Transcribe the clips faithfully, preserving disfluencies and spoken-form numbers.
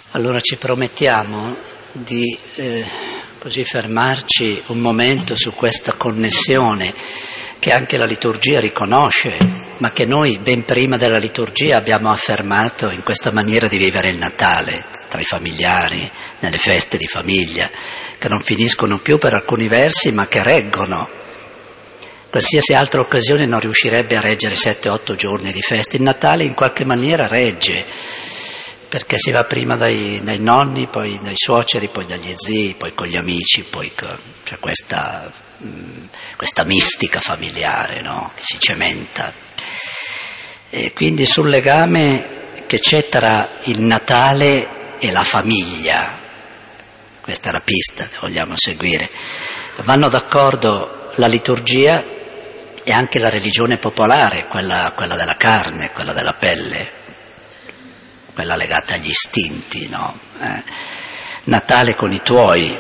Allora ci promettiamo di eh, così fermarci un momento su questa connessione che anche la liturgia riconosce, ma che noi ben prima della liturgia abbiamo affermato in questa maniera di vivere il Natale, tra i familiari, nelle feste di famiglia, che non finiscono più per alcuni versi, ma che reggono. Qualsiasi altra occasione non riuscirebbe a reggere sette otto giorni di festa. Il Natale in qualche maniera regge, perché si va prima dai, dai nonni, poi dai suoceri, poi dagli zii, poi con gli amici, poi con, cioè questa, mh, questa mistica familiare, no? Che si cementa. E quindi sul legame che c'è tra il Natale e la famiglia, questa è la pista che vogliamo seguire, vanno d'accordo la liturgia e anche la religione popolare, quella, quella della carne, quella della pelle, quella legata agli istinti, no? Eh, Natale con i tuoi,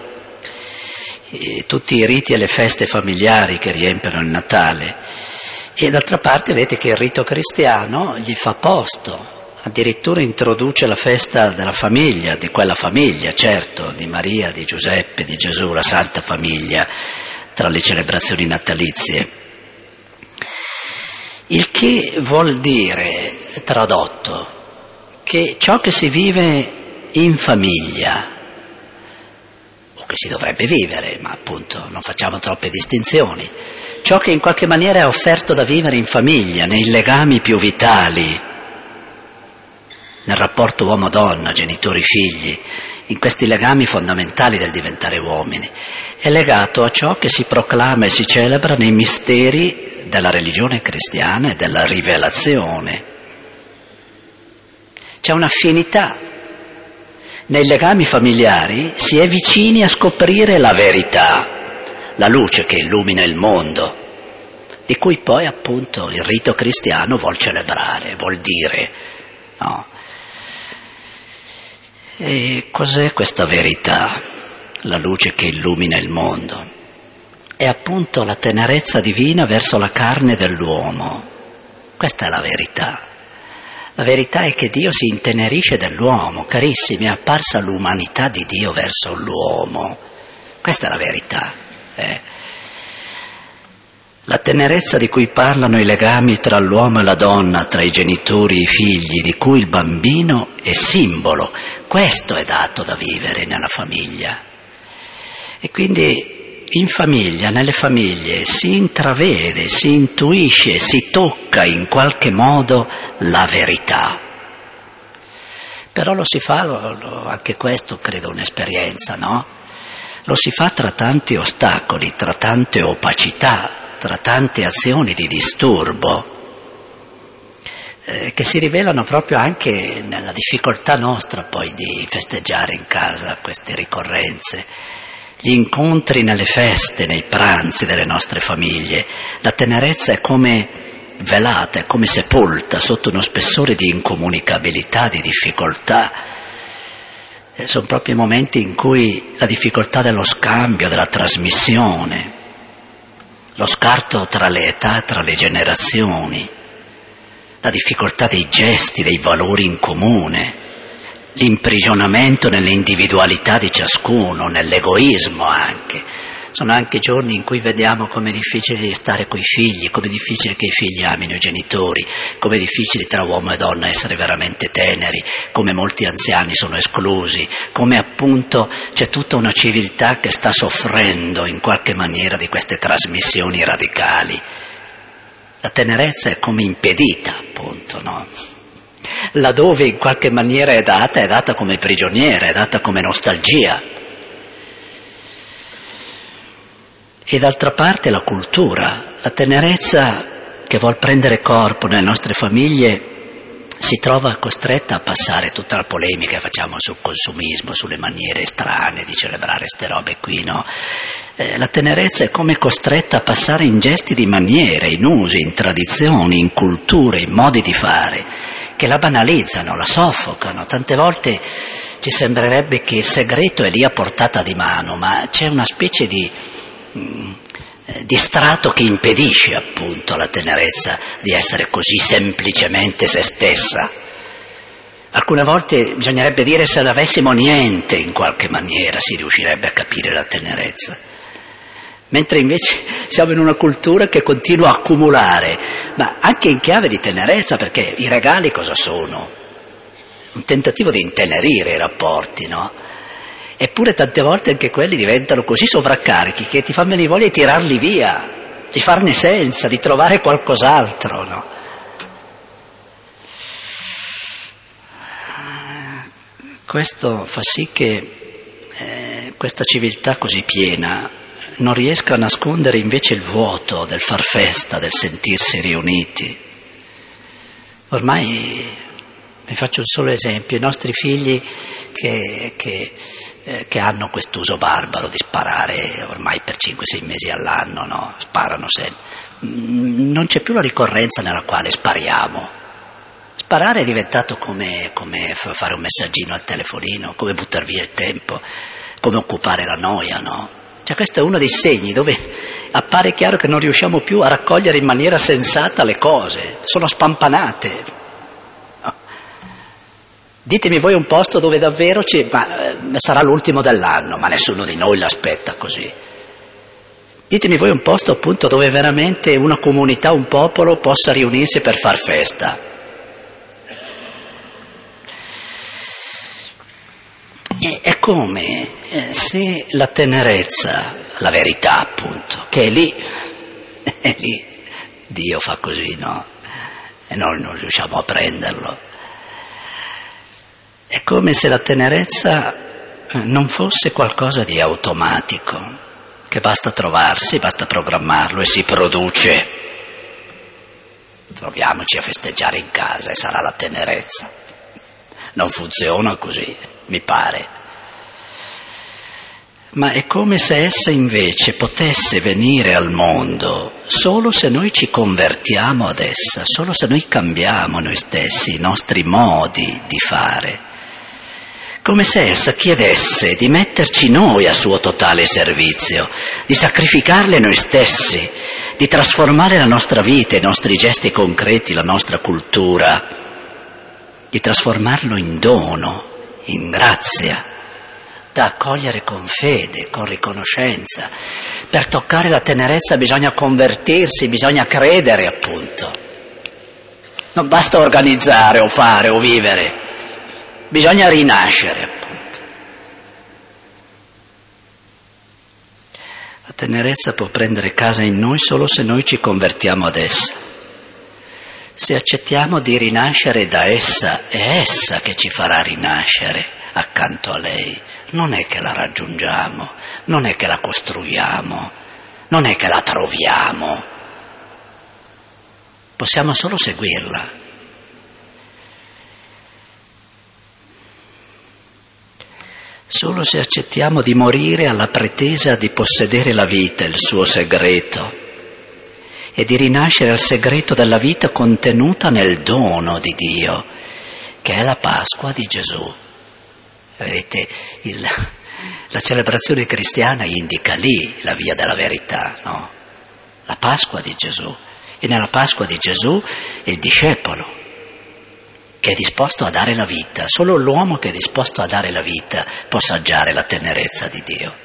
e tutti i riti e le feste familiari che riempiono il Natale. E d'altra parte vedete che il rito cristiano gli fa posto, addirittura introduce la festa della famiglia, di quella famiglia, certo, di Maria, di Giuseppe, di Gesù, la Santa Famiglia, tra le celebrazioni natalizie. Il che vuol dire, tradotto, che ciò che si vive in famiglia, o che si dovrebbe vivere, ma appunto non facciamo troppe distinzioni, ciò che in qualche maniera è offerto da vivere in famiglia, nei legami più vitali, nel rapporto uomo-donna, genitori-figli, in questi legami fondamentali del diventare uomini, è legato a ciò che si proclama e si celebra nei misteri della religione cristiana e della rivelazione. C'è un'affinità. Nei legami familiari si è vicini a scoprire la verità, la luce che illumina il mondo, di cui poi appunto il rito cristiano vuol celebrare, vuol dire, no? E cos'è questa verità, la luce che illumina il mondo? È appunto la tenerezza divina verso la carne dell'uomo. Questa è la verità. La verità è che Dio si intenerisce dell'uomo, carissimi, è apparsa l'umanità di Dio verso l'uomo. Questa è la verità. Eh. La tenerezza di cui parlano i legami tra l'uomo e la donna, tra i genitori e i figli, di cui il bambino è simbolo, questo è dato da vivere nella famiglia. E quindi in famiglia, nelle famiglie, si intravede, si intuisce, si tocca in qualche modo la verità. Però lo si fa, lo, lo, anche questo credo un'esperienza, no? Lo si fa tra tanti ostacoli, tra tante opacità, tra tante azioni di disturbo, eh, che si rivelano proprio anche nella difficoltà nostra poi di festeggiare in casa queste ricorrenze. Gli incontri nelle feste, nei pranzi delle nostre famiglie, la tenerezza è come velata, è come sepolta sotto uno spessore di incomunicabilità, di difficoltà. E sono proprio i momenti in cui la difficoltà dello scambio, della trasmissione, lo scarto tra le età, tra le generazioni, la difficoltà dei gesti, dei valori in comune, l'imprigionamento nelle individualità di ciascuno, nell'egoismo anche. Sono anche giorni in cui vediamo com'è difficile stare coi figli, com'è difficile che i figli amino i genitori, com'è difficile tra uomo e donna essere veramente teneri, come molti anziani sono esclusi, come appunto c'è tutta una civiltà che sta soffrendo in qualche maniera di queste trasmissioni radicali. La tenerezza è come impedita, appunto, no? Laddove in qualche maniera è data, è data come prigioniera, è data come nostalgia. E d'altra parte la cultura, la tenerezza che vuol prendere corpo nelle nostre famiglie si trova costretta a passare tutta la polemica che facciamo sul consumismo, sulle maniere strane di celebrare ste robe qui, no? Eh, la tenerezza è come costretta a passare in gesti di maniere, in usi, in tradizioni, in culture, in modi di fare, che la banalizzano, la soffocano. Tante volte ci sembrerebbe che il segreto è lì a portata di mano, ma c'è una specie di, mh, di strato che impedisce appunto alla tenerezza di essere così semplicemente se stessa. Alcune volte bisognerebbe dire se avessimo niente in qualche maniera si riuscirebbe a capire la tenerezza. Mentre invece siamo in una cultura che continua a accumulare, ma anche in chiave di tenerezza, perché i regali cosa sono? Un tentativo di intenerire i rapporti, no? Eppure tante volte anche quelli diventano così sovraccarichi che ti fanno venire voglia di tirarli via, di farne senza, di trovare qualcos'altro, no? Questo fa sì che eh, questa civiltà così piena non riesca a nascondere invece il vuoto del far festa, del sentirsi riuniti. Ormai, vi faccio un solo esempio, i nostri figli che, che, eh, che hanno quest'uso barbaro di sparare ormai per cinque sei mesi all'anno, no? Sparano sempre. Non c'è più la ricorrenza nella quale spariamo. Sparare è diventato come, come fare un messaggino al telefonino, come buttare via il tempo, come occupare la noia, no? Cioè questo è uno dei segni dove appare chiaro che non riusciamo più a raccogliere in maniera sensata le cose, sono spampanate. No. Ditemi voi un posto dove davvero ci, ma, eh, sarà l'ultimo dell'anno, ma nessuno di noi l'aspetta così. Ditemi voi un posto appunto dove veramente una comunità, un popolo possa riunirsi per far festa. È come se la tenerezza, la verità appunto, che è lì, è lì, Dio fa così, no? E noi non riusciamo a prenderlo. È come se la tenerezza non fosse qualcosa di automatico, che basta trovarsi, basta programmarlo e si produce. Troviamoci a festeggiare in casa e sarà la tenerezza. Non funziona così, mi pare. Ma è come se essa invece potesse venire al mondo solo se noi ci convertiamo ad essa, solo se noi cambiamo noi stessi, i nostri modi di fare. Come se essa chiedesse di metterci noi a suo totale servizio, di sacrificarle noi stessi, di trasformare la nostra vita, i nostri gesti concreti, la nostra cultura, di trasformarlo in dono, in grazia, da accogliere con fede, con riconoscenza. Per toccare la tenerezza bisogna convertirsi, bisogna credere appunto. Non basta organizzare o fare o vivere, bisogna rinascere appunto. La tenerezza può prendere casa in noi solo se noi ci convertiamo ad essa. Se accettiamo di rinascere da essa, è essa che ci farà rinascere accanto a lei. Non è che la raggiungiamo, non è che la costruiamo, non è che la troviamo. Possiamo solo seguirla. Solo se accettiamo di morire alla pretesa di possedere la vita, il suo segreto, e di rinascere al segreto della vita contenuta nel dono di Dio, che è la Pasqua di Gesù. Vedete, il, la celebrazione cristiana indica lì la via della verità, no? La Pasqua di Gesù. E nella Pasqua di Gesù il discepolo che è disposto a dare la vita, solo l'uomo che è disposto a dare la vita può assaggiare la tenerezza di Dio.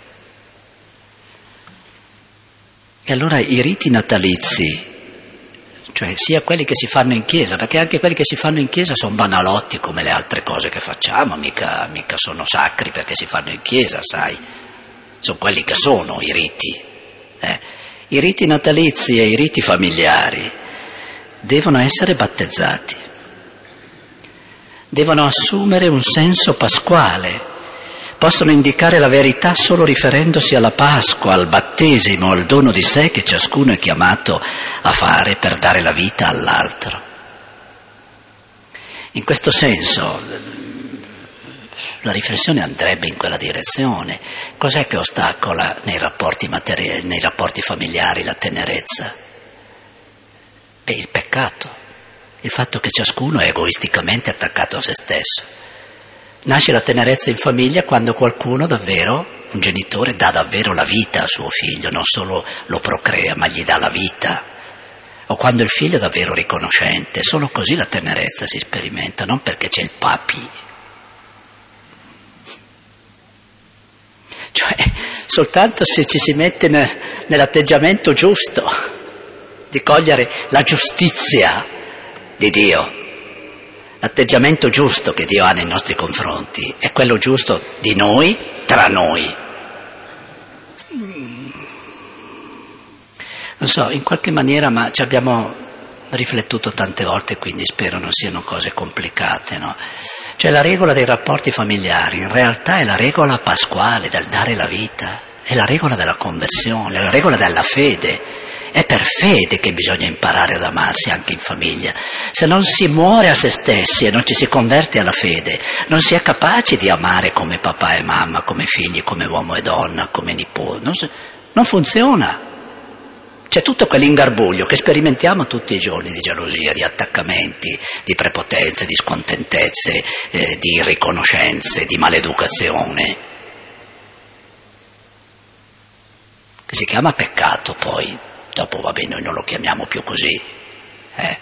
E allora i riti natalizi, cioè sia quelli che si fanno in chiesa, perché anche quelli che si fanno in chiesa sono banalotti come le altre cose che facciamo, mica, mica sono sacri perché si fanno in chiesa, sai, sono quelli che sono i riti. Eh. I riti natalizi e i riti familiari devono essere battezzati, devono assumere un senso pasquale, possono indicare la verità solo riferendosi alla Pasqua, al battesimo, al dono di sé che ciascuno è chiamato a fare per dare la vita all'altro. In questo senso la riflessione andrebbe in quella direzione. Cos'è che ostacola nei rapporti materi- nei rapporti familiari la tenerezza? Beh, il peccato, il fatto che ciascuno è egoisticamente attaccato a se stesso. Nasce la tenerezza in famiglia quando qualcuno davvero, un genitore, dà davvero la vita a suo figlio, non solo lo procrea, ma gli dà la vita, o quando il figlio è davvero riconoscente. Solo così la tenerezza si sperimenta, non perché c'è il papi. Cioè, soltanto se ci si mette ne, nell'atteggiamento giusto di cogliere la giustizia di Dio. L'atteggiamento giusto che Dio ha nei nostri confronti è quello giusto di noi, tra noi. Non so, in qualche maniera, ma ci abbiamo riflettuto tante volte, quindi spero non siano cose complicate, no? Cioè la regola dei rapporti familiari in realtà è la regola pasquale del dare la vita, è la regola della conversione, è la regola della fede. È per fede che bisogna imparare ad amarsi anche in famiglia. Se non si muore a se stessi e non ci si converte alla fede, non si è capaci di amare come papà e mamma, come figli, come uomo e donna, come nipoti. Non, si, non funziona. C'è tutto quell'ingarbuglio che sperimentiamo tutti i giorni di gelosia, di attaccamenti, di prepotenze, di scontentezze, eh, di irriconoscenze, di maleducazione. Che si chiama peccato poi. Dopo va bene, noi non lo chiamiamo più così. Eh.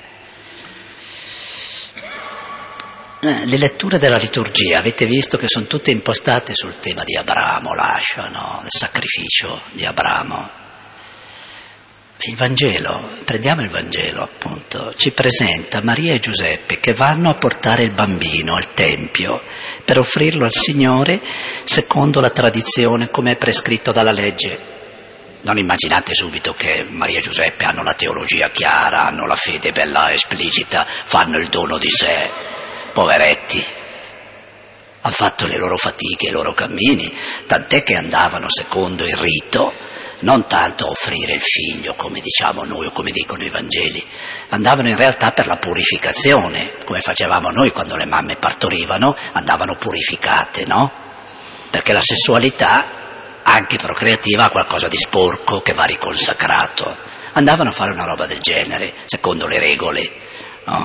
Eh, le letture della liturgia, avete visto che sono tutte impostate sul tema di Abramo, lascia, no? Del sacrificio di Abramo. Il Vangelo, prendiamo il Vangelo appunto, ci presenta Maria e Giuseppe che vanno a portare il bambino al Tempio per offrirlo al Signore secondo la tradizione come è prescritto dalla legge. Non immaginate subito che Maria e Giuseppe hanno la teologia chiara, hanno la fede bella esplicita, fanno il dono di sé, poveretti. Hanno fatto le loro fatiche, i loro cammini, tant'è che andavano secondo il rito, non tanto a offrire il figlio, come diciamo noi o come dicono i Vangeli, andavano in realtà per la purificazione, come facevamo noi quando le mamme partorivano, andavano purificate, no? Perché la sessualità anche procreativa ha qualcosa di sporco che va riconsacrato. Andavano a fare una roba del genere, secondo le regole, no?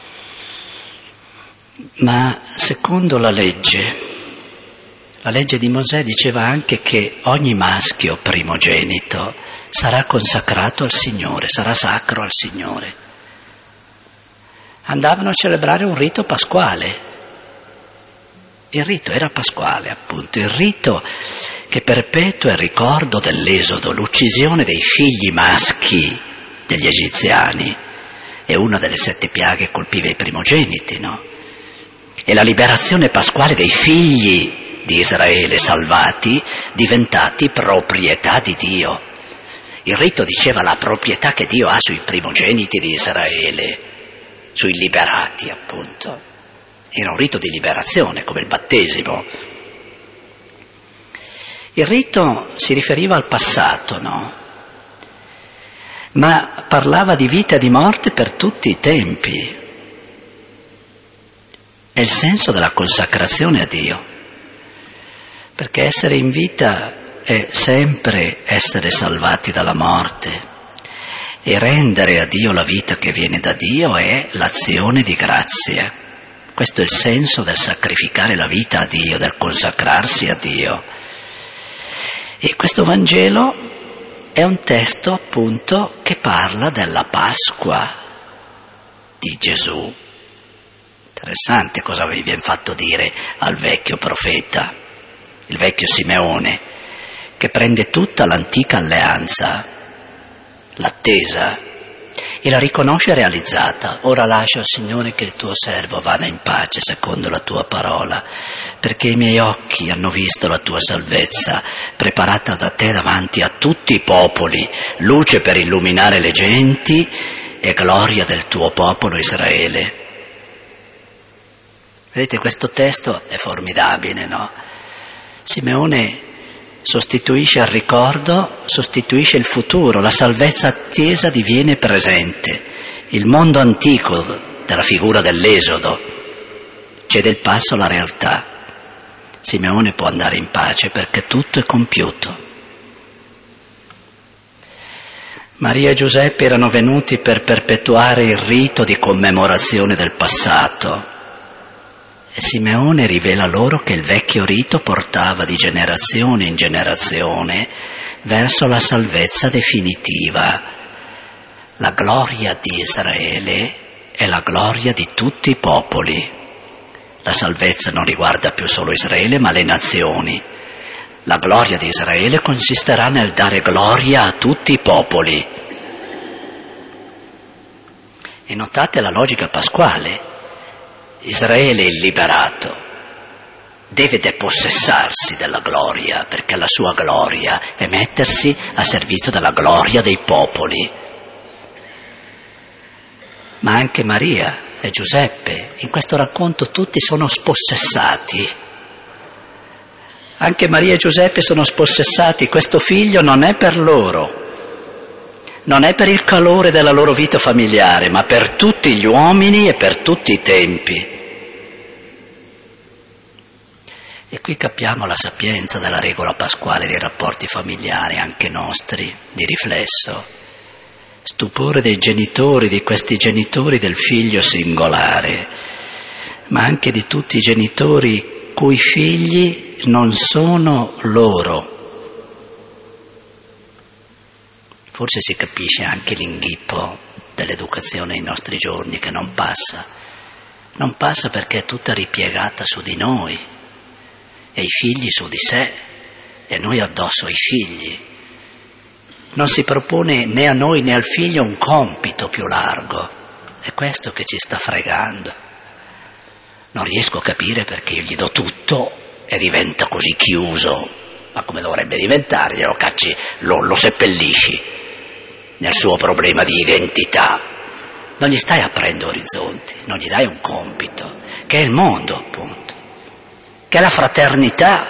Ma secondo la legge, la legge di Mosè diceva anche che ogni maschio primogenito sarà consacrato al Signore, sarà sacro al Signore. Andavano a celebrare un rito pasquale. Il rito era pasquale, appunto, il rito che perpetua il ricordo dell'esodo, l'uccisione dei figli maschi degli egiziani, e una delle sette piaghe colpiva i primogeniti, no? E la liberazione pasquale dei figli di Israele salvati, diventati proprietà di Dio. Il rito diceva la proprietà che Dio ha sui primogeniti di Israele, sui liberati, appunto. Era un rito di liberazione, come il battesimo. Il rito si riferiva al passato, no? Ma parlava di vita e di morte per tutti i tempi. È il senso della consacrazione a Dio. Perché essere in vita è sempre essere salvati dalla morte. E rendere a Dio la vita che viene da Dio è l'azione di grazia. Questo è il senso del sacrificare la vita a Dio, del consacrarsi a Dio. E questo Vangelo è un testo appunto che parla della Pasqua di Gesù. Interessante cosa vi viene fatto dire al vecchio profeta, il vecchio Simeone, che prende tutta l'antica alleanza, l'attesa, e la riconosce realizzata. Ora lascia, Signore, che il tuo servo vada in pace secondo la tua parola, perché i miei occhi hanno visto la tua salvezza, preparata da te davanti a tutti i popoli, luce per illuminare le genti e gloria del tuo popolo Israele. Vedete, questo testo è formidabile, no? Simeone sostituisce al ricordo, sostituisce il futuro, la salvezza attesa diviene presente. Il mondo antico della figura dell'Esodo cede il passo alla realtà. Simeone può andare in pace perché tutto è compiuto. Maria e Giuseppe erano venuti per perpetuare il rito di commemorazione del passato. E Simeone rivela loro che il vecchio rito portava di generazione in generazione verso la salvezza definitiva, La gloria di Israele è la gloria di tutti i popoli. La salvezza non riguarda più solo Israele, ma le nazioni. La gloria di Israele consisterà nel dare gloria a tutti i popoli. E notate la logica pasquale. Israele il liberato deve depossessarsi della gloria, perché la sua gloria è mettersi a servizio della gloria dei popoli. Ma anche Maria e Giuseppe, in questo racconto tutti sono spossessati. Anche Maria e Giuseppe sono spossessati, questo figlio non è per loro, non è per il calore della loro vita familiare, ma per tutti gli uomini e per tutti i tempi. E qui capiamo la sapienza della regola pasquale dei rapporti familiari, anche nostri, di riflesso. Stupore dei genitori, di questi genitori del figlio singolare, ma anche di tutti i genitori cui figli non sono loro. Forse si capisce anche l'inghippo dell'educazione ai nostri giorni, che non passa. Non passa perché è tutta ripiegata su di noi, e i figli su di sé, e noi addosso ai figli. Non si propone né a noi né al figlio un compito più largo. È questo che ci sta fregando. Non riesco a capire perché io gli do tutto e diventa così chiuso. Ma come dovrebbe diventare? Glielo cacci, lo, lo seppellisci nel suo problema di identità. Non gli stai aprendo orizzonti, non gli dai un compito, che è il mondo, appunto, che è la fraternità.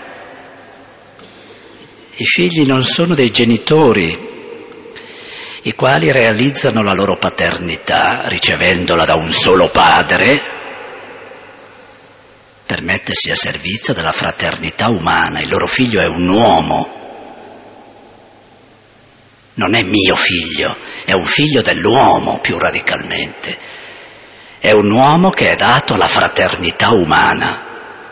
I figli non sono dei genitori i quali realizzano la loro paternità ricevendola da un solo padre per mettersi a servizio della fraternità umana. Il loro figlio è un uomo, non è mio figlio, è un figlio dell'uomo più radicalmente. È un uomo che è dato alla fraternità umana.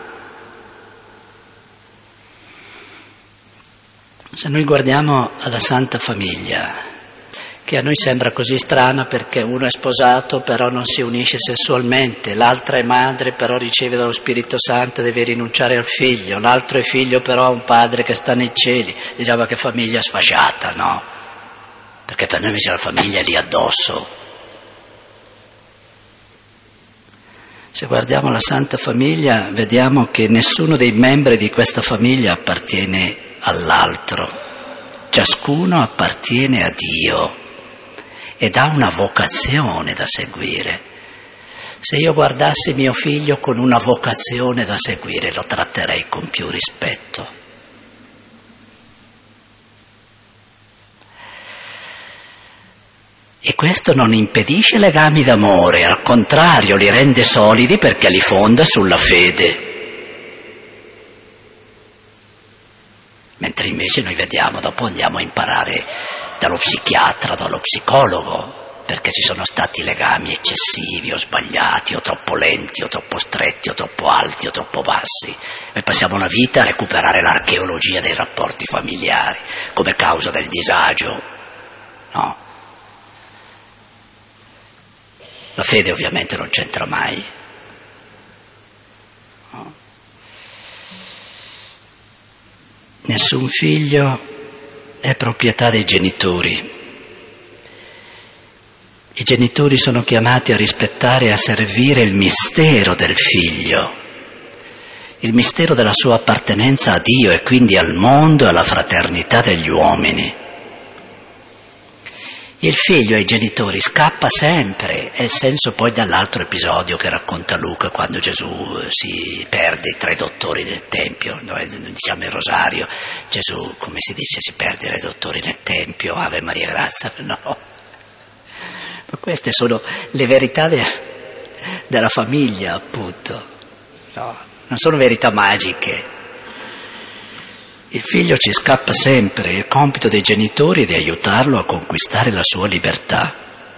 Se noi guardiamo alla Santa Famiglia, che a noi sembra così strana perché uno è sposato però non si unisce sessualmente, l'altra è madre però riceve dallo Spirito Santo e deve rinunciare al figlio, l'altro è figlio però ha un padre che sta nei cieli, diciamo che famiglia sfasciata, no? Perché per noi invece la famiglia è lì addosso. Se guardiamo la Santa Famiglia vediamo che nessuno dei membri di questa famiglia appartiene all'altro, ciascuno appartiene a Dio ed ha una vocazione da seguire. Se io guardassi mio figlio con una vocazione da seguire, lo tratterei con più rispetto. E questo non impedisce legami d'amore, al contrario, li rende solidi perché li fonda sulla fede. Mentre invece noi vediamo, dopo andiamo a imparare dallo psichiatra, dallo psicologo, perché ci sono stati legami eccessivi o sbagliati o troppo lenti o troppo stretti o troppo alti o troppo bassi. Noi passiamo una vita a recuperare l'archeologia dei rapporti familiari come causa del disagio, no? La fede ovviamente non c'entra mai. No? Nessun figlio è proprietà dei genitori. I genitori sono chiamati a rispettare e a servire il mistero del figlio, il mistero della sua appartenenza a Dio e quindi al mondo e alla fraternità degli uomini. Il figlio ai genitori scappa sempre, è il senso poi dall'altro episodio che racconta Luca quando Gesù si perde tra i dottori del Tempio, noi diciamo il rosario, Gesù, come si dice, si perde tra i dottori nel Tempio, Ave Maria Grazia, no. Ma queste sono le verità de, della famiglia, appunto, no, non sono verità magiche. Il figlio ci scappa sempre, il compito dei genitori è di aiutarlo a conquistare la sua libertà,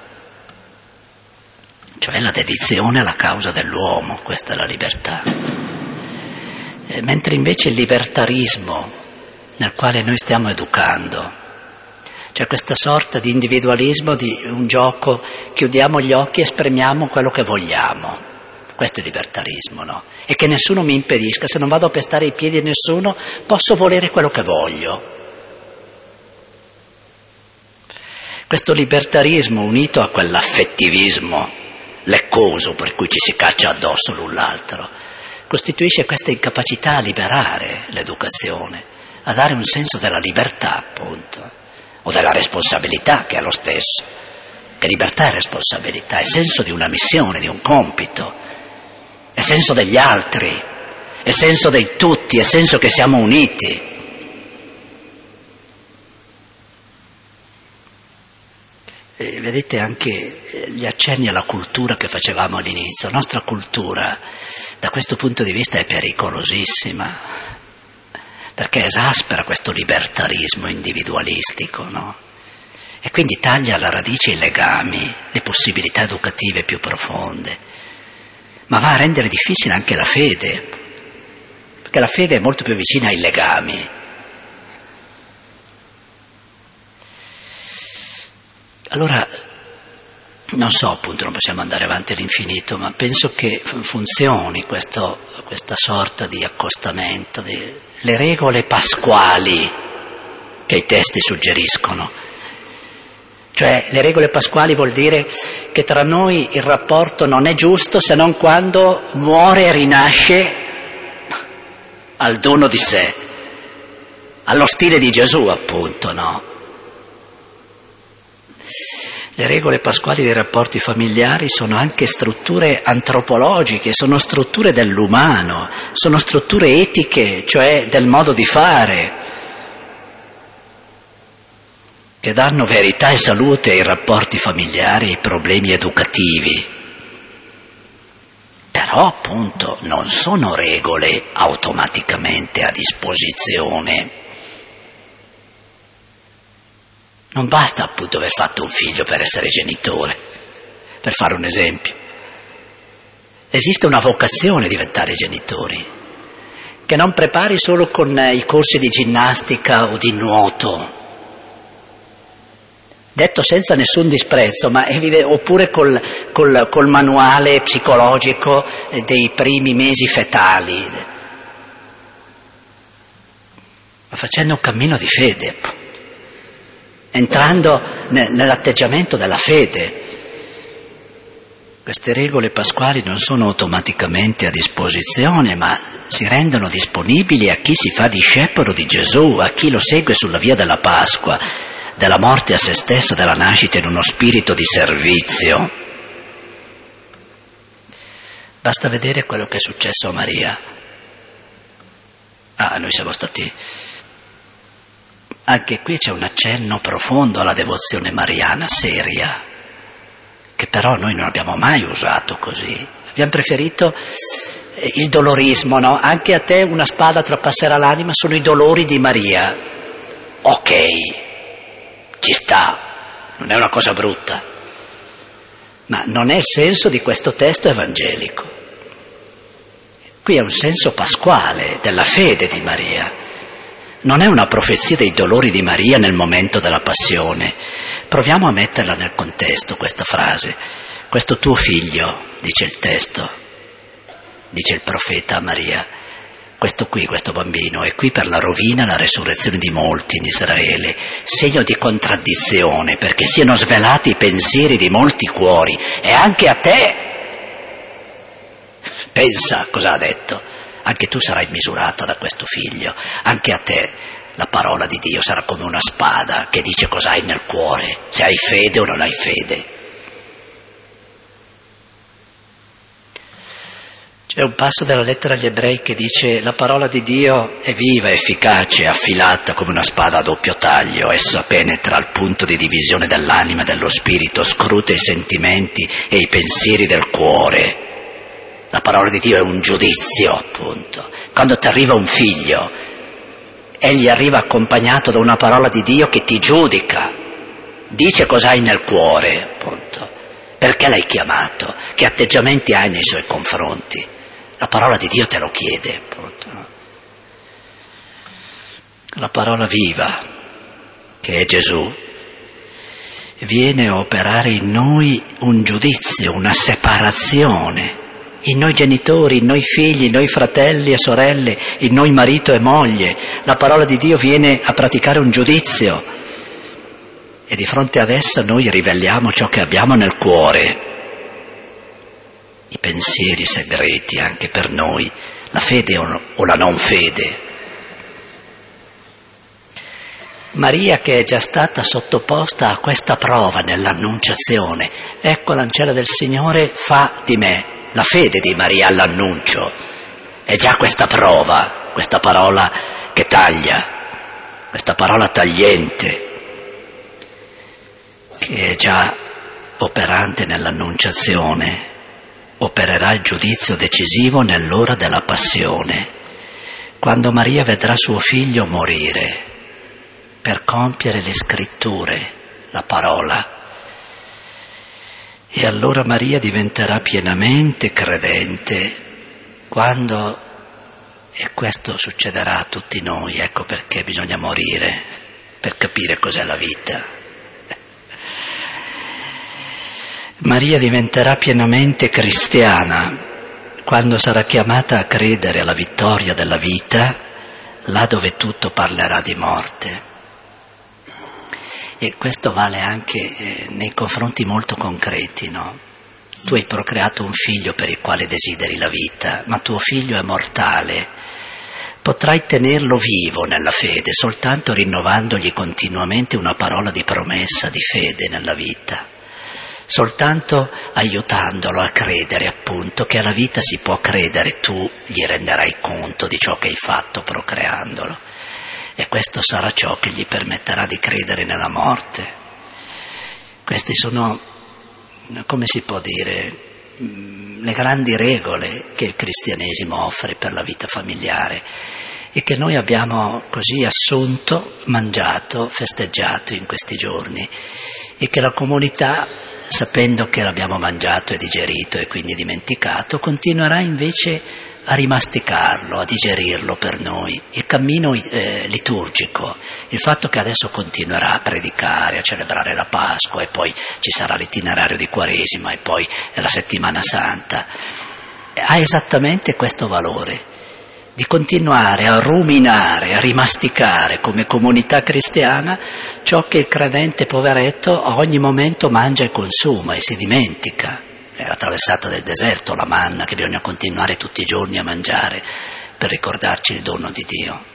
cioè la dedizione alla causa dell'uomo, questa è la libertà. E mentre invece il libertarismo nel quale noi stiamo educando C'è questa sorta di individualismo, di un gioco, chiudiamo gli occhi e esprimiamo quello che vogliamo. Questo è il libertarismo, no? E che nessuno mi impedisca, se non vado a pestare i piedi a nessuno, posso volere quello che voglio. Questo libertarismo unito a quell'affettivismo leccoso per cui ci si caccia addosso l'un l'altro, costituisce questa incapacità a liberare l'educazione, a dare un senso della libertà, appunto, o della responsabilità, che è lo stesso, che libertà è responsabilità, è senso di una missione, di un compito, è senso degli altri, è senso dei tutti, è senso che siamo uniti. E vedete anche gli accenni alla cultura che facevamo all'inizio. La nostra cultura da questo punto di vista è pericolosissima, perché esaspera questo libertarismo individualistico, no? E quindi taglia alla radice i legami, le possibilità educative più profonde, ma va a rendere difficile anche la fede, perché la fede è molto più vicina ai legami. Allora, non so, appunto, non possiamo andare avanti all'infinito, ma penso che funzioni questo, questa sorta di accostamento, di, le regole pasquali che i testi suggeriscono. Cioè, le regole pasquali vuol dire che tra noi il rapporto non è giusto se non quando muore e rinasce al dono di sé, allo stile di Gesù, appunto, no? Le regole pasquali dei rapporti familiari sono anche strutture antropologiche, sono strutture dell'umano, sono strutture etiche, cioè del modo di fare, che danno verità e salute ai rapporti familiari e ai problemi educativi. Però, appunto, non sono regole automaticamente a disposizione. Non basta, appunto, aver fatto un figlio per essere genitore, per fare un esempio. Esiste una vocazione a diventare genitori, che non prepari solo con i corsi di ginnastica o di nuoto, detto senza nessun disprezzo, ma evide- oppure col, col, col manuale psicologico dei primi mesi fetali, ma facendo un cammino di fede, entrando nell'atteggiamento della fede. Queste regole pasquali non sono automaticamente a disposizione, ma si rendono disponibili a chi si fa discepolo di Gesù, a chi lo segue sulla via della Pasqua, della morte a se stesso, della nascita in uno spirito di servizio. Basta vedere quello che è successo a Maria. Ah, noi siamo stati... Anche qui c'è un accenno profondo alla devozione mariana, seria, che però noi non abbiamo mai usato così. Abbiamo preferito il dolorismo, no? Anche a te una spada trapasserà l'anima, sono i dolori di Maria. Ok, ci sta, non è una cosa brutta, ma non è il senso di questo testo evangelico. Qui è un senso pasquale della fede di Maria. Non è una profezia dei dolori di Maria nel momento della passione. Proviamo a metterla nel contesto, questa frase. Questo tuo figlio, dice il testo, dice il profeta a Maria, questo qui, questo bambino, è qui per la rovina e la resurrezione di molti in Israele, segno di contraddizione, perché siano svelati i pensieri di molti cuori, e anche a te. Pensa cosa ha detto. Anche tu sarai misurata da questo figlio, anche a te la parola di Dio sarà come una spada che dice cosa hai nel cuore, se hai fede o non hai fede. C'è un passo della lettera agli Ebrei che dice: la parola di Dio è viva, efficace, affilata come una spada a doppio taglio, essa penetra al punto di divisione dell'anima e dello spirito, scruta i sentimenti e i pensieri del cuore. La parola di Dio è un giudizio, appunto. Quando ti arriva un figlio, egli arriva accompagnato da una parola di Dio che ti giudica, dice cosa hai nel cuore, appunto, perché l'hai chiamato, che atteggiamenti hai nei suoi confronti. La parola di Dio te lo chiede, appunto. La parola viva, che è Gesù, viene a operare in noi un giudizio, una separazione, in noi genitori, in noi figli, in noi fratelli e sorelle, in noi marito e moglie. La parola di Dio viene a praticare un giudizio e di fronte ad essa noi riveliamo ciò che abbiamo nel cuore, i pensieri segreti anche per noi, la fede o la non fede. Maria, che è già stata sottoposta a questa prova nell'annunciazione, ecco l'angelo del Signore fa di me. La fede di Maria all'annuncio è già questa prova, questa parola che taglia, questa parola tagliente, che è già operante nell'annunciazione, opererà il giudizio decisivo nell'ora della passione, quando Maria vedrà suo figlio morire per compiere le scritture, la parola. E allora Maria diventerà pienamente credente quando, e questo succederà a tutti noi, ecco perché bisogna morire per capire cos'è la vita. Maria diventerà pienamente cristiana quando sarà chiamata a credere alla vittoria della vita, là dove tutto parlerà di morte. E questo vale anche eh, nei confronti molto concreti, no? Tu hai procreato un figlio per il quale desideri la vita, ma tuo figlio è mortale. Potrai tenerlo vivo nella fede soltanto rinnovandogli continuamente una parola di promessa, di fede nella vita, soltanto aiutandolo a credere appunto che alla vita si può credere, tu gli renderai conto di ciò che hai fatto procreandolo. E questo sarà ciò che gli permetterà di credere nella morte. Queste sono, come si può dire, le grandi regole che il cristianesimo offre per la vita familiare e che noi abbiamo così assunto, mangiato, festeggiato in questi giorni, e che la comunità, sapendo che l'abbiamo mangiato e digerito e quindi dimenticato, continuerà invece a rimasticarlo, a digerirlo per noi. Il cammino eh, liturgico, il fatto che adesso continuerà a predicare, a celebrare la Pasqua e poi ci sarà l'itinerario di Quaresima e poi la Settimana Santa, ha esattamente questo valore, di continuare a ruminare, a rimasticare come comunità cristiana ciò che il credente poveretto a ogni momento mangia e consuma e si dimentica. È la traversata del deserto, la manna che bisogna continuare tutti i giorni a mangiare per ricordarci il dono di Dio.